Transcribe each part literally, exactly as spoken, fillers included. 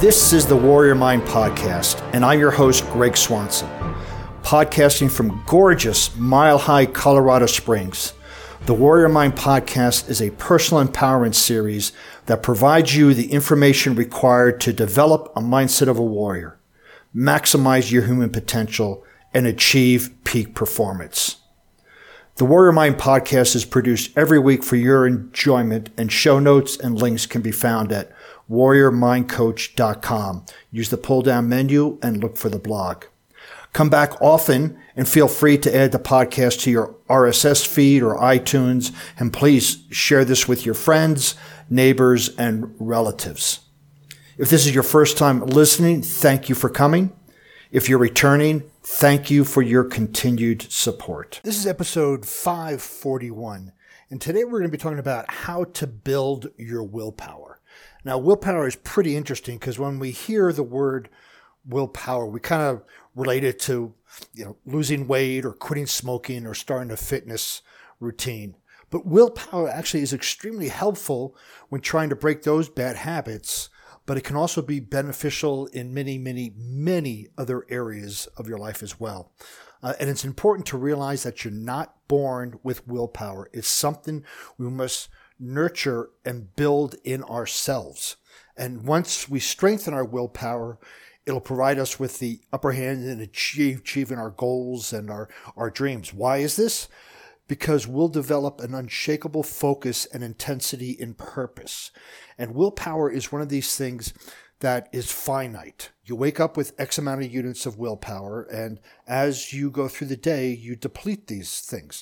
This is the Warrior Mind Podcast, and I'm your host, Greg Swanson. Podcasting from gorgeous Mile High, Colorado Springs. The Warrior Mind Podcast is a personal empowerment series that provides you the information required to develop a mindset of a warrior, maximize your human potential, and achieve peak performance. The Warrior Mind Podcast is produced every week for your enjoyment, and show notes and links can be found at warrior mind coach dot com. Use the pull-down menu and look for the blog. Come back often and feel free to add the podcast to your R S S feed or iTunes, and please share this with your friends, neighbors, and relatives. If this is your first time listening, thank you for coming. If you're returning, thank you for your continued support. This is episode five forty-one, and today we're going to be talking about how to build your willpower. Now, willpower is pretty interesting because when we hear the word willpower, we kind of relate it to, you know, losing weight or quitting smoking or starting a fitness routine. But willpower actually is extremely helpful when trying to break those bad habits, but it can also be beneficial in many, many, many other areas of your life as well. Uh, and it's important to realize that you're not born with willpower. It's something we must nurture and build in ourselves. And once we strengthen our willpower, it'll provide us with the upper hand in achieve, achieving our goals and our, our dreams. Why is this? Because we'll develop an unshakable focus and intensity in purpose. And willpower is one of these things that is finite. You wake up with X amount of units of willpower, and as you go through the day, you deplete these things.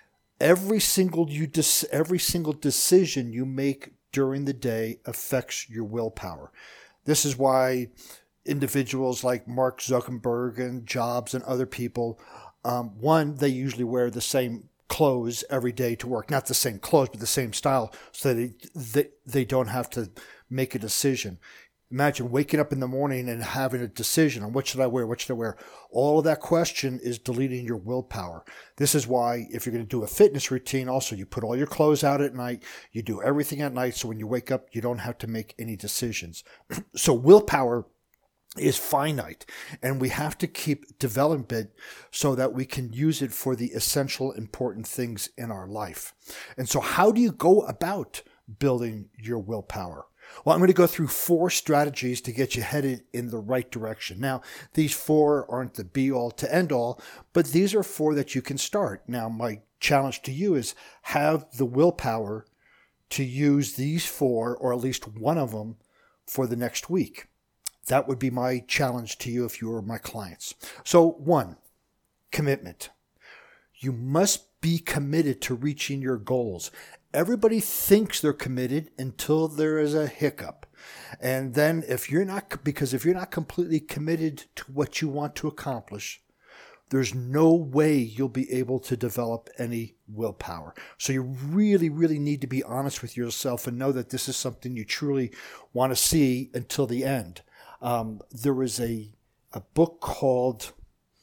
Every single you dis- every single decision you make during the day affects your willpower. This is why individuals like Mark Zuckerberg and Jobs and other people, um, one, they usually wear the same clothes every day to work. Not the same clothes, but the same style, so that they, they, they don't have to make a decision. Imagine waking up in the morning and having a decision on what should I wear, what should I wear. All of that question is deleting your willpower. This is why if you're going to do a fitness routine, also you put all your clothes out at night, you do everything at night, so when you wake up, you don't have to make any decisions. So willpower is finite, and we have to keep developing it so that we can use it for the essential important things in our life. And so how do you go about building your willpower? Well, I'm going to go through four strategies to get you headed in the right direction. Now, these four aren't the be-all to end-all, but these are four that you can start. Now, my challenge to you is have the willpower to use these four, or at least one of them, for the next week. That would be my challenge to you if you were my clients. So, one, commitment. You must be committed to reaching your goals. Everybody thinks they're committed until there is a hiccup. And then if you're not, because if you're not completely committed to what you want to accomplish, there's no way you'll be able to develop any willpower. So you really, really need to be honest with yourself and know that this is something you truly want to see until the end. Um, there was a, a book called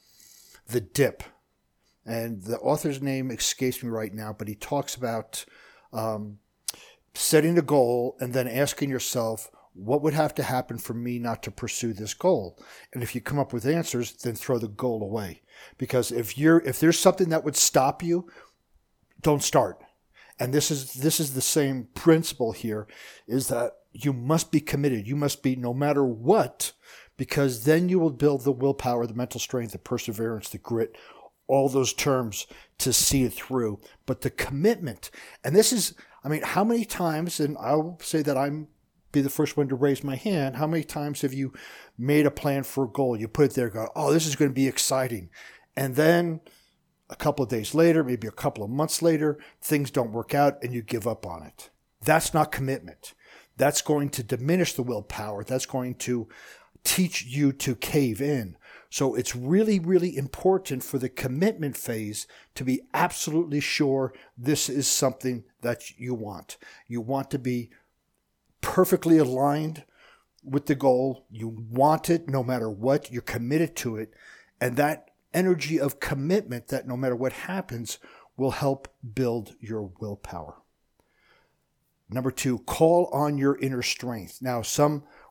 The Dip, and the author's name escapes me right now, but he talks about um, setting a goal and then asking yourself, what would have to happen for me not to pursue this goal? And if you come up with answers, then throw the goal away. Because if you're if there's something that would stop you, don't start. And this is this is the same principle here, is that you must be committed. You must be no matter what, because then you will build the willpower, the mental strength, the perseverance, the grit, all those terms to see it through. But the commitment, and this is, I mean, how many times, and I'll say that I'm be the first one to raise my hand, how many times have you made a plan for a goal? You put it there, go, oh, this is going to be exciting. And then a couple of days later, maybe a couple of months later, things don't work out and you give up on it. That's not commitment. That's going to diminish the willpower. That's going to teach you to cave in. So it's really, really important for the commitment phase to be absolutely sure this is something that you want. You want to be perfectly aligned with the goal. You want it no matter what. You're committed to it. And that energy of commitment, that no matter what happens, will help build your willpower. Number two, call on your inner strength. Now, some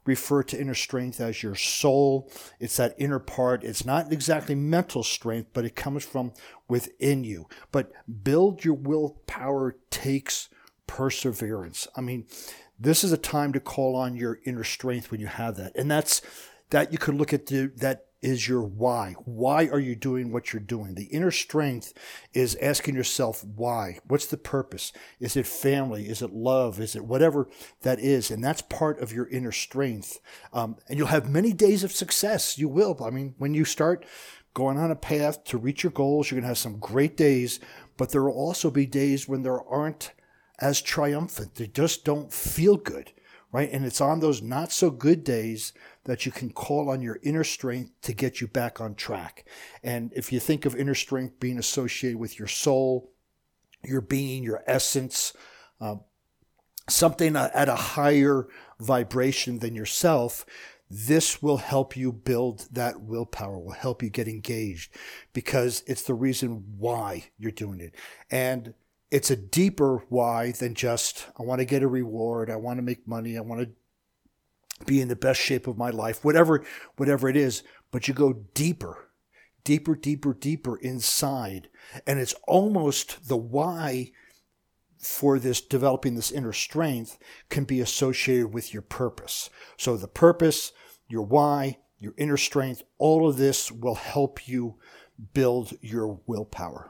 refer to inner strength as your soul. It's that inner part. It's not exactly mental strength, but it comes from within you. But build your willpower takes perseverance. I mean, this is a time to call on your inner strength when you have that. And that's that you could look at the, that is your why. Why are you doing what you're doing? The inner strength is asking yourself why. What's the purpose? Is it family? Is it love? Is it whatever that is? And that's part of your inner strength. Um, and you'll have many days of success. You will. I mean, when you start going on a path to reach your goals, you're going to have some great days, but there will also be days when there aren't as triumphant. They just don't feel good, right? And it's on those not so good days that you can call on your inner strength to get you back on track. And if you think of inner strength being associated with your soul, your being, your essence, uh, something at a higher vibration than yourself, this will help you build that willpower, will help you get engaged, because it's the reason why you're doing it. And it's a deeper why than just, I want to get a reward, I want to make money, I want to be in the best shape of my life, whatever, whatever it is. But you go deeper, deeper, deeper, deeper inside. And it's almost the why for this, developing this inner strength can be associated with your purpose. So the purpose, your why, your inner strength, all of this will help you build your willpower.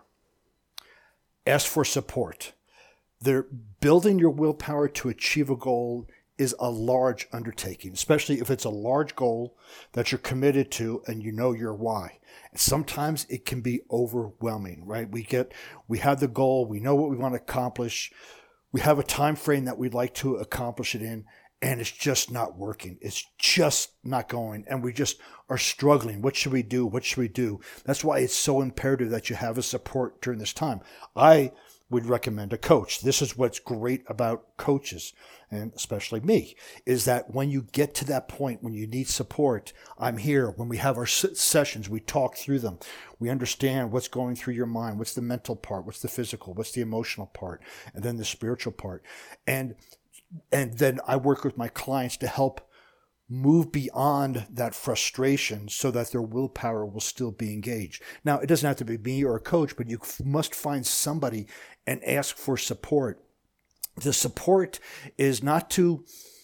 Ask for support. They're building your willpower to achieve a goal is a large undertaking, especially if it's a large goal that you're committed to and you know your why. And sometimes it can be overwhelming, right? We get, we have the goal, we know what we want to accomplish, we have a time frame that we'd like to accomplish it in, and it's just not working. It's just not going, and we just are struggling. What should we do? What should we do? That's why it's so imperative that you have a support during this time. I would recommend a coach. This is what's great about coaches, and especially me, is that when you get to that point, when you need support, I'm here. When we have our sessions, we talk through them. We understand what's going through your mind. What's the mental part? What's the physical? What's the emotional part? And then the spiritual part. And, and then I work with my clients to help move beyond that frustration so that their willpower will still be engaged. Now, it doesn't have to be me or a coach, but you must find somebody and ask for support. The support is not to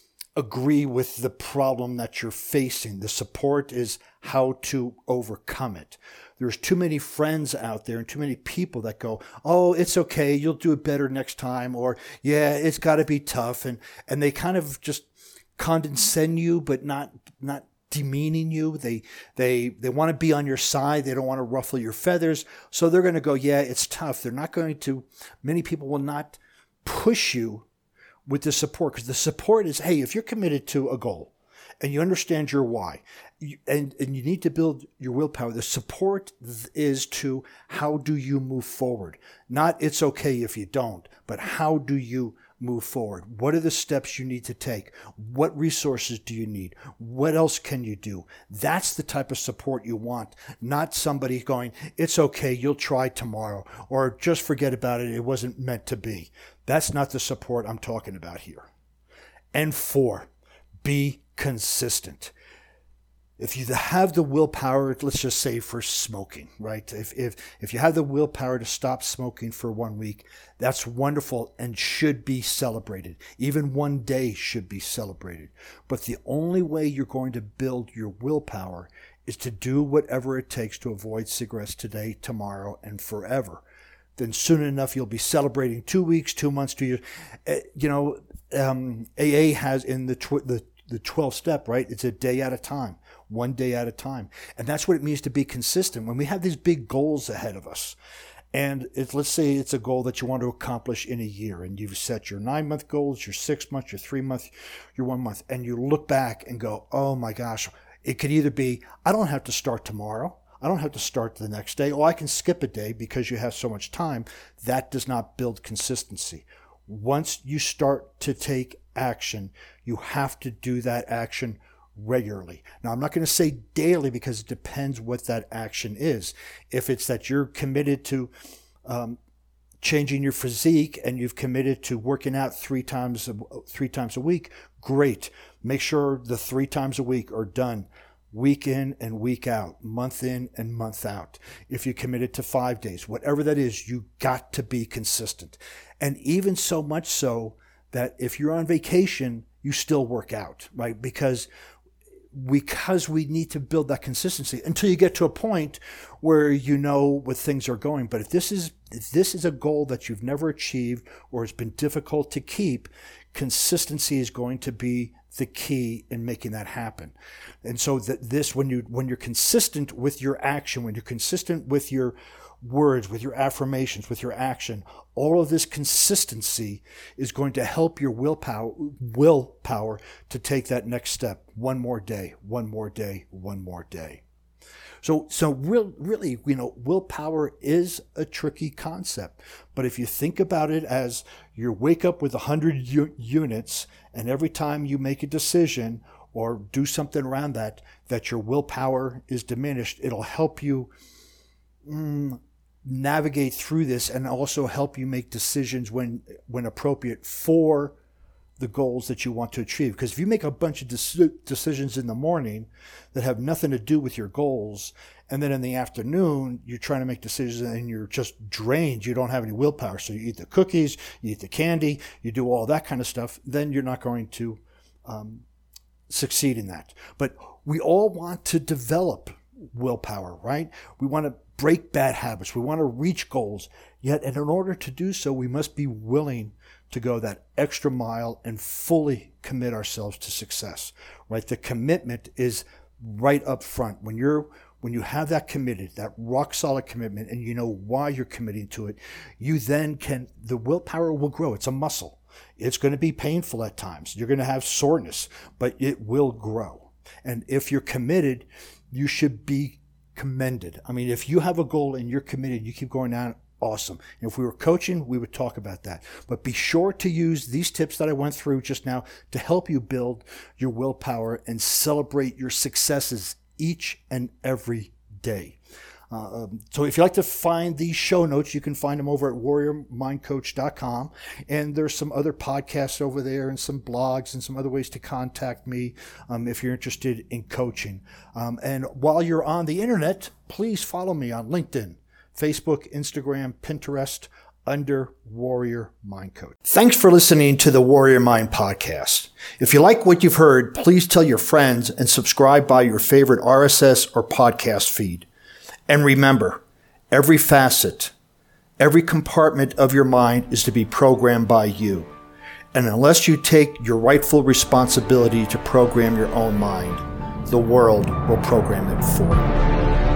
agree with the problem that you're facing. The support is how to overcome it. There's too many friends out there and too many people that go, oh, it's okay, you'll do it better next time, or yeah, it's got to be tough. And, and they kind of just condescend you, but not not demeaning you. They they they want to be on your side. They don't want to ruffle your feathers. So they're going to go, yeah, it's tough. They're not going to, many people will not push you with the support, because the support is, hey, if you're committed to a goal and you understand your why, you, and, and you need to build your willpower, the support is to how do you move forward? Not it's okay if you don't, but how do you move forward? What are the steps you need to take? What resources do you need? What else can you do? That's the type of support you want, not somebody going, it's okay, you'll try tomorrow, or just forget about it, it wasn't meant to be. That's not the support I'm talking about here. And four, be consistent. If you have the willpower, let's just say for smoking, right? If, if, if you have the willpower to stop smoking for one week, that's wonderful and should be celebrated. Even one day should be celebrated. But the only way you're going to build your willpower is to do whatever it takes to avoid cigarettes today, tomorrow, and forever. Then soon enough, you'll be celebrating two weeks, two months, two years. Uh, you know, um, A A has in the, tw- the the twelve step, right? It's a day at a time, one day at a time. And that's what it means to be consistent. When we have these big goals ahead of us, and it's, let's say it's a goal that you want to accomplish in a year, and you've set your nine-month goals, your six-month, your three-month, your one-month, and you look back and go, oh my gosh, it could either be, I don't have to start tomorrow. I don't have to start the next day. Oh, I can skip a day because you have so much time. That does not build consistency. Once you start to take action, you have to do that action regularly. Now, I'm not going to say daily because it depends what that action is. If it's that you're committed to um, changing your physique and you've committed to working out three times a, three times a week, great. Make sure the three times a week are done week in and week out, month in and month out. If you committed to five days, whatever that is, you got to be consistent. And even so much so that if you're on vacation, you still work out, right? Because because we need to build that consistency until you get to a point where you know what things are going. But if this is if this is a goal that you've never achieved or has been difficult to keep, consistency is going to be the key in making that happen. And so that this, when you when you're consistent with your action, when you're consistent with your words, with your affirmations, with your action, all of this consistency is going to help your willpower willpower to take that next step. One more day, one more day, one more day. So, so real, really, you know, willpower is a tricky concept. But if you think about it as you wake up with one hundred u- units, and every time you make a decision or do something around that, that your willpower is diminished, it'll help you mm, navigate through this and also help you make decisions when when appropriate for the goals that you want to achieve. Because if you make a bunch of dec- decisions in the morning that have nothing to do with your goals, and then in the afternoon you're trying to make decisions and you're just drained, you don't have any willpower, so you eat the cookies, you eat the candy, you do all that kind of stuff, then you're not going to um, succeed in that. But we all want to develop willpower, right? We want to break bad habits. We want to reach goals. Yet, and in order to do so, we must be willing to go that extra mile and fully commit ourselves to success, right? The commitment is right up front. When you're, when you have that committed, that rock solid commitment, and you know why you're committing to it, you then can, the willpower will grow. It's a muscle. It's going to be painful at times. You're going to have soreness, but it will grow. And if you're committed, you should be commended. I mean, if you have a goal and you're committed, you keep going down, awesome. And if we were coaching, we would talk about that. But be sure to use these tips that I went through just now to help you build your willpower and celebrate your successes each and every day. Uh, um, so if you like to find these show notes, you can find them over at warrior mind coach dot com. And there's some other podcasts over there and some blogs and some other ways to contact me um, if you're interested in coaching. Um, and while you're on the internet, please follow me on LinkedIn, Facebook, Instagram, Pinterest, under Warrior Mind Coach. Thanks for listening to the Warrior Mind Podcast. If you like what you've heard, please tell your friends and subscribe by your favorite R S S or podcast feed. And remember, every facet, every compartment of your mind is to be programmed by you. And unless you take your rightful responsibility to program your own mind, the world will program it for you.